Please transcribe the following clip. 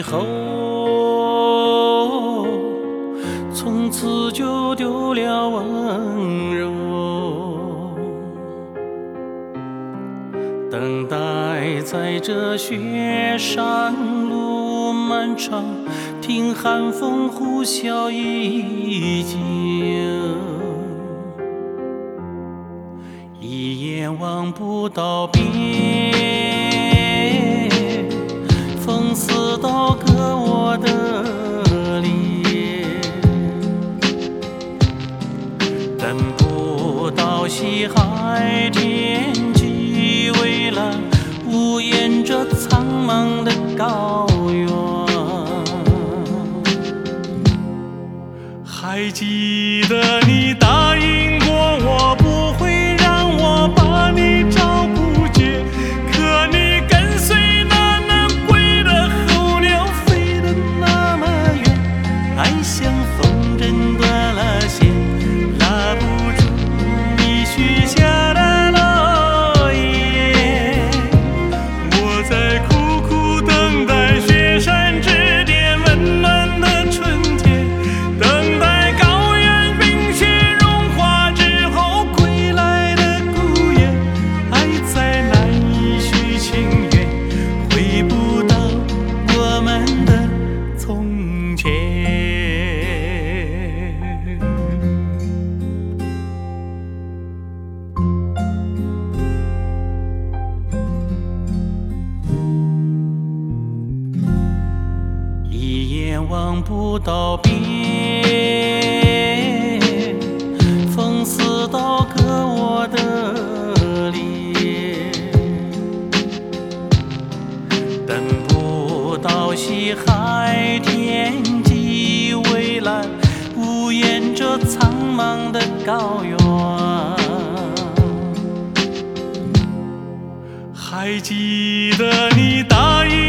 后，从此就丢了温柔。等待在这雪山路漫长，听寒风呼啸依旧，一眼望不到边，风似刀割我的脸，等不到西海天际蔚蓝，无言着苍茫的高原。还记得你答应过我，不会让我把你找不见，可你跟随那南归的候鸟，飞得那么远，爱像风筝断了线，拉不住你许下的诺言。我在苦苦等待雪山之巅温暖的春天，等待高原冰雪融化之后归来的孤雁，爱在难以续情缘，回不到我们的从前。一眼望不到边，风似刀割我的脸，等不到西海天际蔚蓝，无言着苍茫的高原。还记得你答应